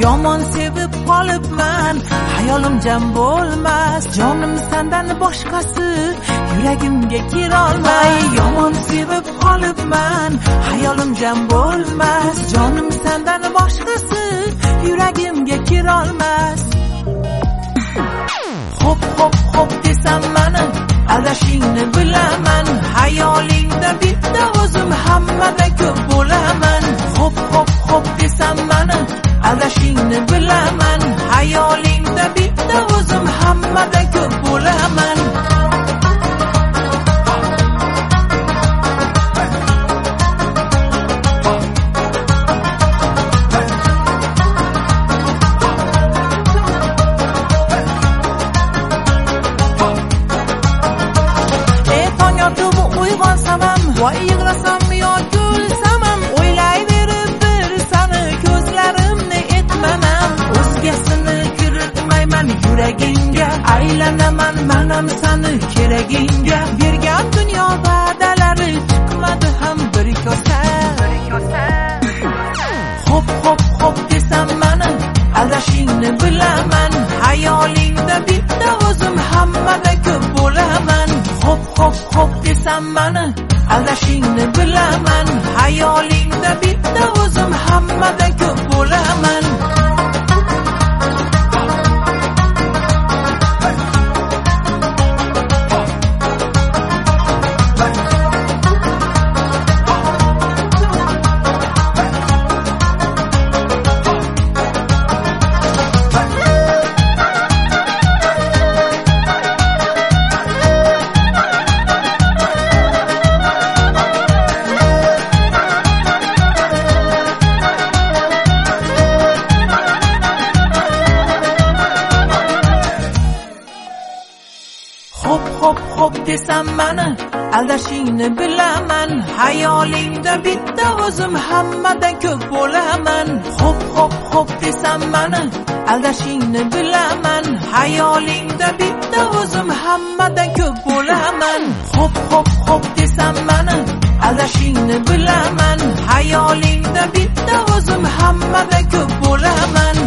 yomon sevib qolibman, hayolim jam bo'lmas, jonim sendan boshqasi yuragimga kirolmay. Yomon sevib qolibman, hayolim jam bo'lmas, jonim sendan boshqasi yuragimga kirolmas. Hop hop hop desam mani adashingni bilaman, hayolingda bitta o'zim hammada ko'p bo'laman. Hop hop hop desam mani adashingni bilaman, hayolingda bitta o'zim hammada ko'p bo'laman. Voy yig'lasam yo kulsamam, o'ylayverib bir sani ko'zlarimni etmanam. O'zgasini kiritmayman yuragingga, aylanaman manam sani keragingga. Bergan dunyo va'dalari chiqmadi ham bir kosa. Hop hop hop desam mani adashingni bilaman, hayolingda bitta o'zim hammada ko'p bo'laman. Hop hop hop desam mani adashingni bilaman, hayolingda bitta o'zim hammada ko'p bo'laman. Hop hop hop desam mani aldashingni bilaman, hayolingda bitta o'zim hammada ko'p bo'laman. Hop hop hop desam mani aldashingni bilaman, hayolingda bitta o'zim hammada ko'p bo'laman. Hop hop hop desam mani aldashingni bilaman, hayolingda bitta o'zim hammada ko'p bo'laman.